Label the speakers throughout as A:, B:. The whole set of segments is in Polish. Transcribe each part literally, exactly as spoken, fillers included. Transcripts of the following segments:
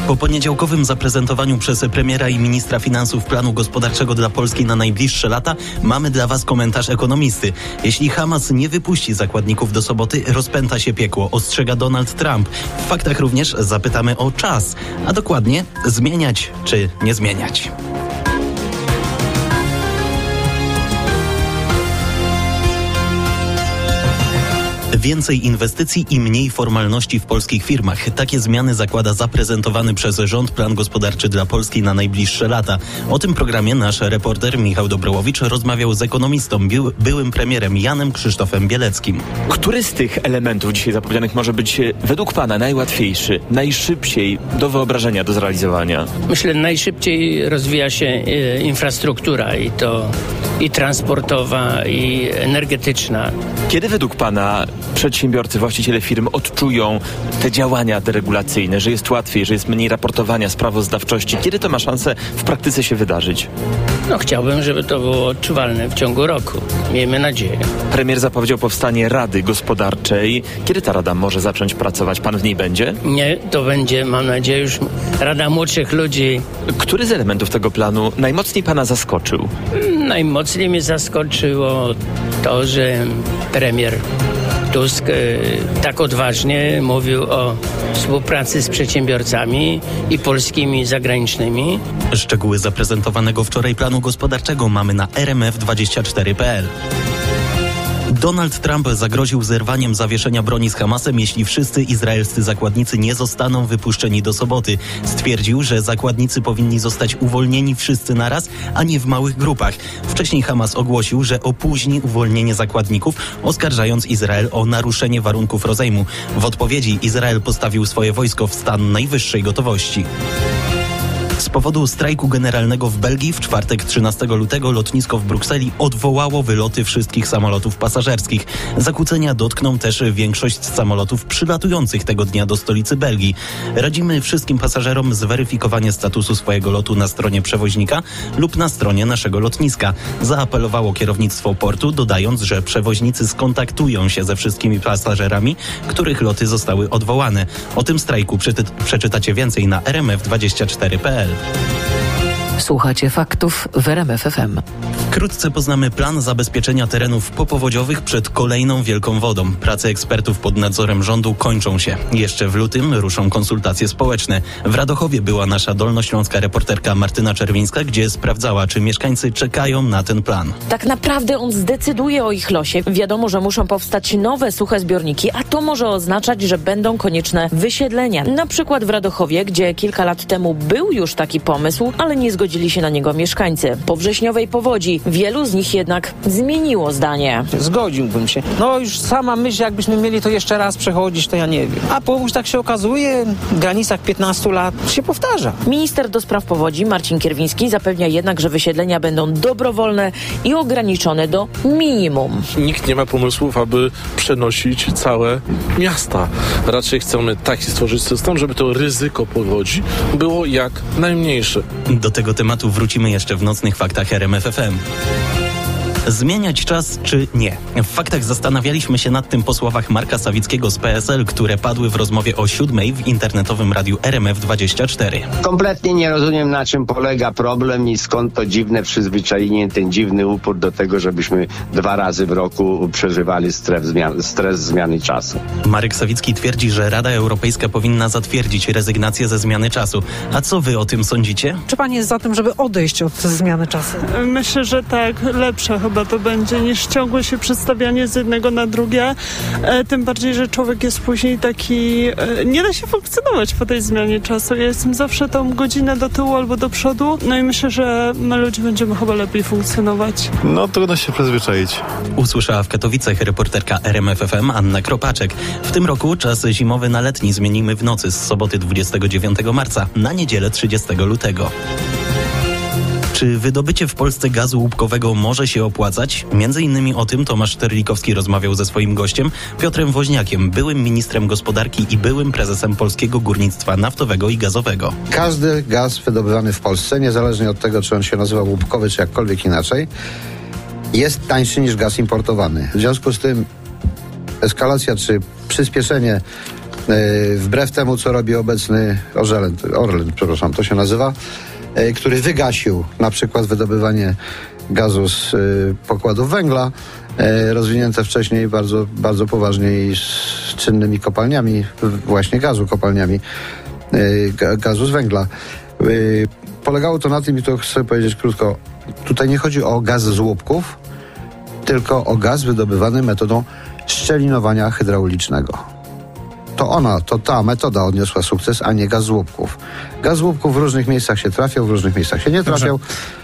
A: Po poniedziałkowym zaprezentowaniu przez premiera i ministra finansów planu gospodarczego dla Polski na najbliższe lata mamy dla Was komentarz ekonomisty. Jeśli Hamas nie wypuści zakładników do soboty, rozpęta się piekło, ostrzega Donald Trump. W faktach również zapytamy o czas, a dokładnie zmieniać czy nie zmieniać. Więcej inwestycji i mniej formalności w polskich firmach. Takie zmiany zakłada zaprezentowany przez rząd plan gospodarczy dla Polski na najbliższe lata. O tym programie nasz reporter Michał Dobrołowicz rozmawiał z ekonomistą, by, byłym premierem Janem Krzysztofem Bieleckim.
B: Który z tych elementów dzisiaj zapowiedzianych może być według Pana najłatwiejszy, najszybciej do wyobrażenia, do zrealizowania?
C: Myślę, najszybciej rozwija się e, infrastruktura i to i transportowa, i energetyczna.
B: Kiedy według Pana przedsiębiorcy, właściciele firm odczują te działania deregulacyjne, że jest łatwiej, że jest mniej raportowania, sprawozdawczości? Kiedy to ma szansę w praktyce się wydarzyć?
C: No chciałbym, żeby to było odczuwalne w ciągu roku. Miejmy nadzieję.
B: Premier zapowiedział powstanie Rady Gospodarczej. Kiedy ta Rada może zacząć pracować? Pan w niej będzie?
C: Nie, to będzie, mam nadzieję, już Rada Młodszych Ludzi.
B: Który z elementów tego planu najmocniej Pana zaskoczył?
C: Najmocniej mnie zaskoczyło to, że premier Tusk e, tak odważnie mówił o współpracy z przedsiębiorcami i polskimi, i zagranicznymi.
A: Szczegóły zaprezentowanego wczoraj planu gospodarczego mamy na r m f dwadzieścia cztery kropka p l. Donald Trump zagroził zerwaniem zawieszenia broni z Hamasem, jeśli wszyscy izraelscy zakładnicy nie zostaną wypuszczeni do soboty. Stwierdził, że zakładnicy powinni zostać uwolnieni wszyscy naraz, a nie w małych grupach. Wcześniej Hamas ogłosił, że opóźni uwolnienie zakładników, oskarżając Izrael o naruszenie warunków rozejmu. W odpowiedzi Izrael postawił swoje wojsko w stan najwyższej gotowości. Z powodu strajku generalnego w Belgii w czwartek trzynastego lutego lotnisko w Brukseli odwołało wyloty wszystkich samolotów pasażerskich. Zakłócenia dotkną też większość samolotów przylatujących tego dnia do stolicy Belgii. Radzimy wszystkim pasażerom zweryfikowanie statusu swojego lotu na stronie przewoźnika lub na stronie naszego lotniska. Zaapelowało kierownictwo portu, dodając, że przewoźnicy skontaktują się ze wszystkimi pasażerami, których loty zostały odwołane. O tym strajku przeczy- przeczytacie więcej na r m f dwadzieścia cztery kropka p l.
D: Słuchacie faktów w R M F F M.
A: Wkrótce poznamy plan zabezpieczenia terenów popowodziowych przed kolejną wielką wodą. Prace ekspertów pod nadzorem rządu kończą się. Jeszcze w lutym ruszą konsultacje społeczne. W Radochowie była nasza dolnośląska reporterka Martyna Czerwińska, gdzie sprawdzała, czy mieszkańcy czekają na ten plan.
E: Tak naprawdę on zdecyduje o ich losie. Wiadomo, że muszą powstać nowe suche zbiorniki, a to może oznaczać, że będą konieczne wysiedlenia. Na przykład w Radochowie, gdzie kilka lat temu był już taki pomysł, ale nie zgodzili się na niego mieszkańcy. Po wrześniowej powodzi wielu z nich jednak zmieniło zdanie.
F: Zgodziłbym się. No już sama myśl, jakbyśmy mieli to jeszcze raz przechodzić, to ja nie wiem. A powódź, tak się okazuje, w granicach piętnastu lat się powtarza.
E: Minister do spraw powodzi Marcin Kierwiński zapewnia jednak, że wysiedlenia będą dobrowolne i ograniczone do minimum.
G: Nikt nie ma pomysłów, aby przenosić całe miasta. Raczej chcemy taki stworzyć system, żeby to ryzyko powodzi było jak najmniejsze.
A: Do tego tematu wrócimy jeszcze w nocnych faktach R M F F M. Zmieniać czas czy nie? W faktach zastanawialiśmy się nad tym po słowach Marka Sawickiego z P S L, które padły w rozmowie o siódmej w internetowym radiu R M F dwadzieścia cztery.
H: Kompletnie nie rozumiem, na czym polega problem i skąd to dziwne przyzwyczajenie, ten dziwny upór do tego, żebyśmy dwa razy w roku przeżywali stres, zmian, stres zmiany czasu.
A: Marek Sawicki twierdzi, że Rada Europejska powinna zatwierdzić rezygnację ze zmiany czasu. A co wy o tym sądzicie?
I: Czy pani jest za tym, żeby odejść od zmiany czasu?
J: Myślę, że tak, lepsze chyba to będzie niż ciągłe się przestawianie z jednego na drugie. E, tym bardziej, że człowiek jest później taki... E, nie da się funkcjonować po tej zmianie czasu. Ja jestem zawsze tą godzinę do tyłu albo do przodu. No i myślę, że my ludzie będziemy chyba lepiej funkcjonować.
K: No trudno się przyzwyczaić.
A: Usłyszała w Katowicach reporterka R M F F M Anna Kropaczek. W tym roku czas zimowy na letni zmienimy w nocy z soboty dwudziestego dziewiątego marca na niedzielę trzydziestego lutego. Czy wydobycie w Polsce gazu łupkowego może się opłacać? Między innymi o tym Tomasz Terlikowski rozmawiał ze swoim gościem Piotrem Woźniakiem, byłym ministrem gospodarki i byłym prezesem Polskiego Górnictwa Naftowego i Gazowego.
L: Każdy gaz wydobywany w Polsce, niezależnie od tego, czy on się nazywa łupkowy, czy jakkolwiek inaczej, jest tańszy niż gaz importowany. W związku z tym eskalacja czy przyspieszenie wbrew temu, co robi obecny Orlen, Orlen, przepraszam, to się nazywa, który wygasił na przykład wydobywanie gazu z pokładów węgla, rozwinięte wcześniej bardzo, bardzo poważnie i z czynnymi kopalniami, właśnie gazu, kopalniami gazu z węgla. Polegało to na tym, i to chcę powiedzieć krótko, tutaj nie chodzi o gaz z łupków, tylko o gaz wydobywany metodą szczelinowania hydraulicznego. To ona, to ta metoda odniosła sukces, a nie gaz z łupków. Gaz z łupków w różnych miejscach się trafiał, w różnych miejscach się nie trafiał,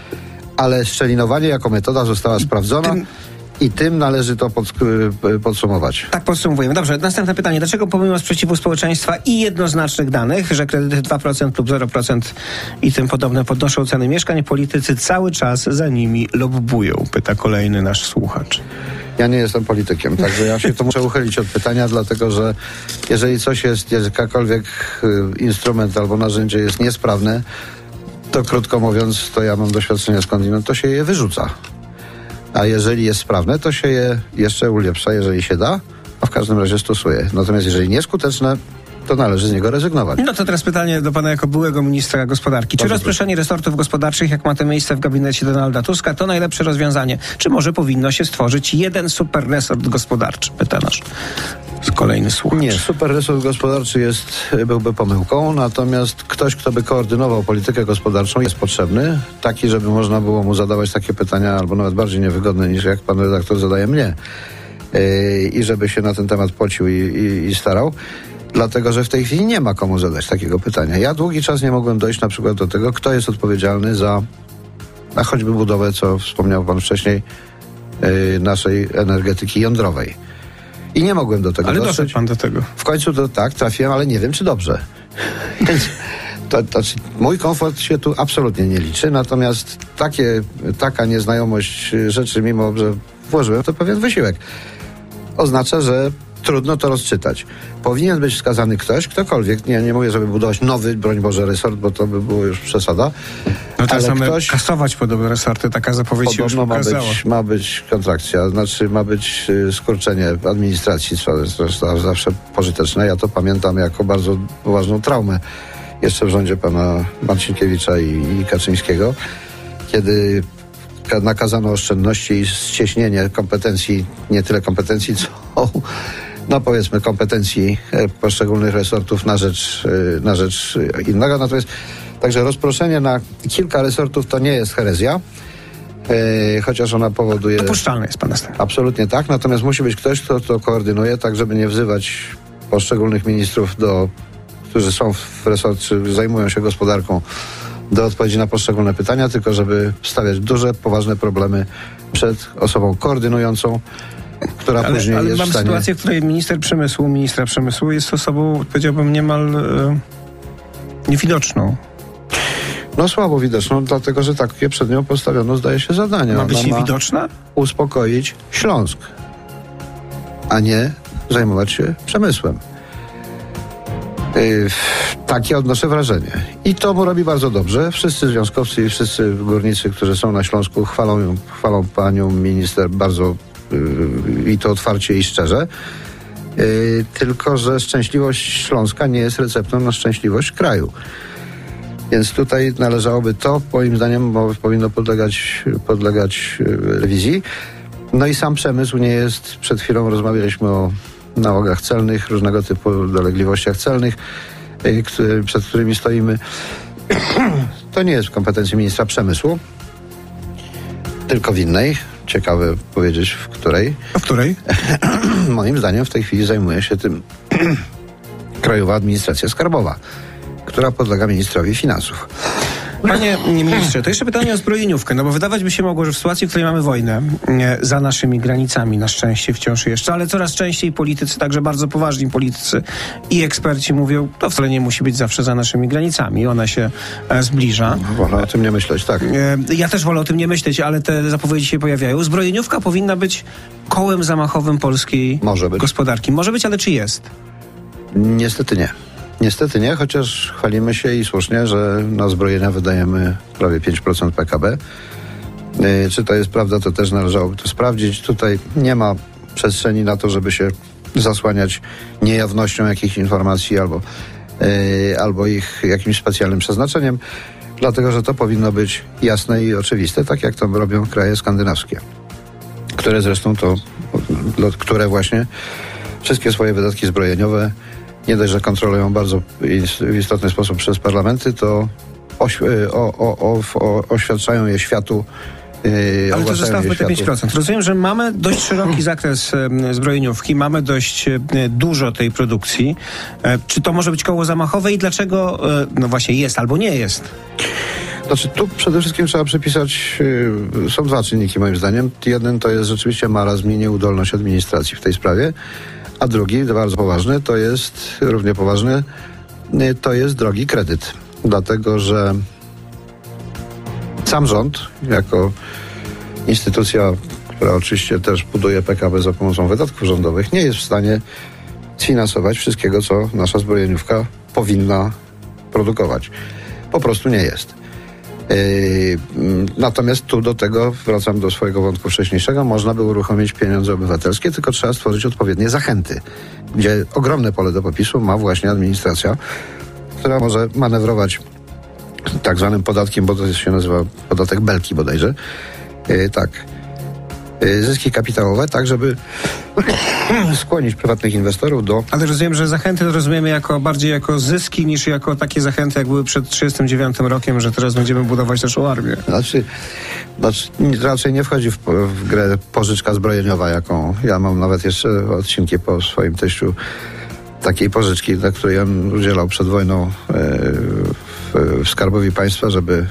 L: ale szczelinowanie jako metoda została sprawdzona. Tym... I tym należy to pod, podsumować.
M: Tak podsumowujemy. Dobrze, następne pytanie. Dlaczego pomimo sprzeciwu społeczeństwa i jednoznacznych danych, że kredyty dwa procent lub zero procent i tym podobne podnoszą ceny mieszkań, politycy cały czas za nimi lobbują? Pyta kolejny nasz słuchacz.
L: Ja nie jestem politykiem, także ja się to muszę uchylić od pytania, dlatego że jeżeli coś jest, jakakolwiek instrument albo narzędzie jest niesprawne, to krótko mówiąc, to ja mam doświadczenie skądinąd, to się je wyrzuca. A jeżeli jest sprawne, to się je jeszcze ulepsza, jeżeli się da, a w każdym razie stosuje. Natomiast jeżeli nieskuteczne, to należy z niego rezygnować.
M: No to teraz pytanie do pana jako byłego ministra gospodarki. Czy rozproszenie resortów gospodarczych, jak ma to miejsce w gabinecie Donalda Tuska, to najlepsze rozwiązanie? Czy może powinno się stworzyć jeden super resort gospodarczy? Pyta nasz kolejny słuchacz.
L: Nie, super resort gospodarczy jest, byłby pomyłką, natomiast ktoś, kto by koordynował politykę gospodarczą, jest potrzebny. Taki, żeby można było mu zadawać takie pytania, albo nawet bardziej niewygodne niż jak pan redaktor zadaje mnie. Yy, I żeby się na ten temat pocił i, i, i starał. Dlatego, że w tej chwili nie ma komu zadać takiego pytania. Ja długi czas nie mogłem dojść na przykład do tego, kto jest odpowiedzialny za, a choćby budowę, co wspomniał pan wcześniej, yy, naszej energetyki jądrowej. I nie mogłem do tego
M: ale
L: dotrzeć.
M: doszedł pan do tego.
L: W końcu to tak, trafiłem, ale nie wiem, czy dobrze. Więc to, to, mój komfort się tu absolutnie nie liczy, natomiast takie, taka nieznajomość rzeczy, mimo że włożyłem to pewien wysiłek, oznacza, że trudno to rozczytać. Powinien być wskazany ktoś, ktokolwiek. Nie, nie mówię, żeby budować nowy, broń Boże, resort, bo to by było już przesada.
M: No teraz
L: ale
M: mamy
L: ktoś...
M: kasować podobne resorty, taka zapowiedź się już
L: ma
M: ukazała.
L: być, ma być kontrakcja, znaczy ma być y, skurczenie administracji, co jest zawsze pożyteczne. Ja to pamiętam jako bardzo poważną traumę jeszcze w rządzie pana Marcinkiewicza i, i Kaczyńskiego, kiedy nakazano oszczędności i ścieśnienie kompetencji, nie tyle kompetencji, co no powiedzmy kompetencji poszczególnych resortów na rzecz, na rzecz innego. Natomiast także rozproszenie na kilka resortów to nie jest herezja, e, chociaż ona powoduje...
M: Dopuszczalne jest pan zdaniem.
L: Absolutnie tak, natomiast musi być ktoś, kto to koordynuje, tak żeby nie wzywać poszczególnych ministrów, do, którzy są w resorcie, czy zajmują się gospodarką, do odpowiedzi na poszczególne pytania, tylko żeby stawiać duże, poważne problemy przed osobą koordynującą, która
M: ale,
L: później
M: ale
L: jest
M: mam
L: w stanie...
M: sytuację, w której minister przemysłu, ministra przemysłu jest osobą, powiedziałbym, niemal e, niewidoczną.
L: No słabo widoczną, dlatego, że takie przed nią postawiono, zdaje się, zadania.
M: Ma być
L: Ona
M: niewidoczna?
L: Ma uspokoić Śląsk, a nie zajmować się przemysłem. Yy, takie odnoszę wrażenie. I to mu robi bardzo dobrze. Wszyscy związkowcy i wszyscy górnicy, którzy są na Śląsku, chwalą, chwalą panią minister bardzo yy, i to otwarcie i szczerze. Yy, tylko, że szczęśliwość Śląska nie jest receptą na szczęśliwość kraju. Więc tutaj należałoby to, moim zdaniem, bo powinno podlegać, podlegać rewizji. No i sam przemysł nie jest, przed chwilą rozmawialiśmy o nałogach celnych, różnego typu dolegliwościach celnych, który, przed którymi stoimy. To nie jest w kompetencji ministra przemysłu, tylko w innej. Ciekawe powiedzieć, w której.
M: A w której?
L: Moim zdaniem w tej chwili zajmuje się tym Krajowa Administracja Skarbowa, która podlega ministrowi finansów.
M: Panie ministrze, to jeszcze pytanie o zbrojeniówkę, no bo wydawać by się mogło, że w sytuacji, w której mamy wojnę e, za naszymi granicami, na szczęście wciąż jeszcze, ale coraz częściej politycy, także bardzo poważni politycy i eksperci mówią, to wcale nie musi być zawsze za naszymi granicami, ona się e, zbliża.
L: Wolę o tym nie myśleć, tak.
M: E, ja też wolę o tym nie myśleć, ale te zapowiedzi się pojawiają. Zbrojeniówka powinna być kołem zamachowym polskiej
L: Może być.
M: gospodarki. Może być, ale czy jest?
L: Niestety nie. Niestety nie, chociaż chwalimy się i słusznie, że na zbrojenia wydajemy prawie pięć procent P K B. Yy, czy to jest prawda, to też należałoby to sprawdzić. Tutaj nie ma przestrzeni na to, żeby się zasłaniać niejawnością jakichś informacji albo, yy, albo ich jakimś specjalnym przeznaczeniem, dlatego że to powinno być jasne i oczywiste, tak jak to robią kraje skandynawskie, które zresztą to, które właśnie wszystkie swoje wydatki zbrojeniowe nie dość, że kontrolują bardzo w istotny sposób przez parlamenty, to oś, o, o, o, o, oświadczają je światu. Yy,
M: Ale to zostawmy te pięć procent. Rozumiem, że mamy dość szeroki zakres e, zbrojeniówki, mamy dość e, dużo tej produkcji. E, czy to może być koło zamachowe i dlaczego e, no właśnie jest albo nie jest?
L: Znaczy tu przede wszystkim trzeba przypisać, yy, są dwa czynniki moim zdaniem. Jeden to jest rzeczywiście marazm i nieudolność administracji w tej sprawie, a drugi, bardzo poważny, to jest, równie poważny, yy, to jest drogi kredyt. Dlatego, że sam rząd, jako instytucja, która oczywiście też buduje P K B za pomocą wydatków rządowych, nie jest w stanie sfinansować wszystkiego, co nasza zbrojeniówka powinna produkować. Po prostu nie jest. Yy, natomiast tu do tego, wracam do swojego wątku wcześniejszego, można by uruchomić pieniądze obywatelskie, tylko trzeba stworzyć odpowiednie zachęty, gdzie ogromne pole do popisu ma właśnie administracja, która może manewrować tak zwanym podatkiem, bo to się nazywa podatek Belki bodajże, yy, tak, yy, zyski kapitałowe, tak żeby skłonić prywatnych inwestorów do...
M: Ale rozumiem, że zachęty to rozumiemy jako bardziej jako zyski niż jako takie zachęty, jak były przed trzydziestym dziewiątym rokiem, że teraz będziemy budować naszą armię.
L: Znaczy, znaczy raczej nie wchodzi w, w grę pożyczka zbrojeniowa, jaką ja mam nawet jeszcze odcinki po swoim teściu takiej pożyczki, dla której on udzielał przed wojną yy, w, w Skarbowi Państwa, żeby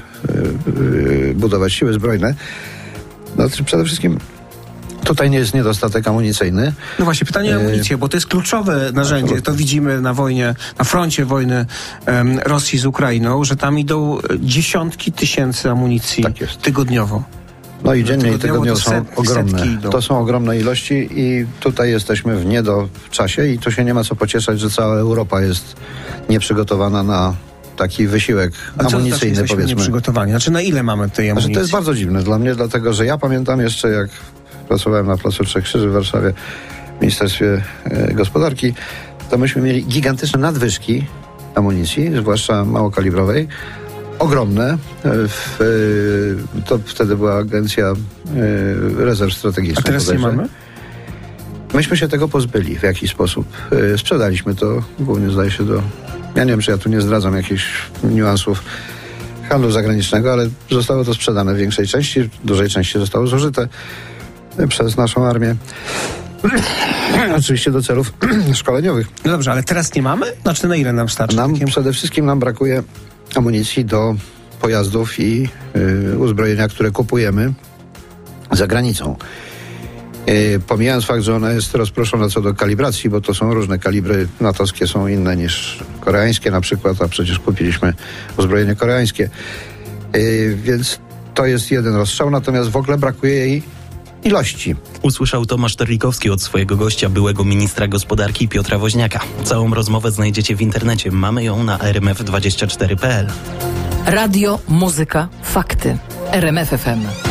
L: yy, budować siły zbrojne. Znaczy, przede wszystkim tutaj nie jest niedostatek amunicyjny.
M: No właśnie, pytanie o amunicję, bo to jest kluczowe narzędzie. To widzimy na wojnie, na froncie wojny um, Rosji z Ukrainą, że tam idą dziesiątki tysięcy amunicji
L: tak jest.
M: tygodniowo.
L: No i dziennie i tygodniowo są
M: setki,
L: ogromne.
M: setki
L: to są ogromne ilości i tutaj jesteśmy w niedoczasie i tu się nie ma co pocieszać, że cała Europa jest nieprzygotowana na taki wysiłek
M: A
L: amunicyjny,
M: co to
L: powiedzmy.
M: Nieprzygotowani? Znaczy na ile mamy tej amunicji?
L: Znaczy, to jest bardzo dziwne dla mnie, dlatego że ja pamiętam jeszcze, jak pracowałem na Placu Trzech Krzyży w Warszawie w Ministerstwie e, Gospodarki, to myśmy mieli gigantyczne nadwyżki amunicji, zwłaszcza małokalibrowej, ogromne. W, e, to wtedy była Agencja e, Rezerw Strategicznych.
M: A teraz
L: bodajże.
M: nie mamy?
L: Myśmy się tego pozbyli w jakiś sposób. E, sprzedaliśmy to, głównie zdaje się do... Ja nie wiem, czy ja tu nie zdradzam jakichś niuansów handlu zagranicznego, ale zostało to sprzedane w większej części, w dużej części zostało zużyte przez naszą armię. Oczywiście do celów szkoleniowych.
M: No dobrze, ale teraz nie mamy? Znaczy na ile nam starczy?
L: Nam
M: takim?
L: przede wszystkim nam brakuje amunicji do pojazdów i y, uzbrojenia, które kupujemy za granicą. Y, pomijając fakt, że ona jest rozproszona co do kalibracji, bo to są różne kalibry natowskie, są inne niż koreańskie na przykład, a przecież kupiliśmy uzbrojenie koreańskie. Y, więc to jest jeden rozstrzał, natomiast w ogóle brakuje jej ilości.
A: Usłyszał Tomasz Terlikowski od swojego gościa, byłego ministra gospodarki Piotra Woźniaka. Całą rozmowę znajdziecie w internecie. Mamy ją na r m f dwadzieścia cztery kropka p l.
D: Radio, muzyka, fakty. R M F F M.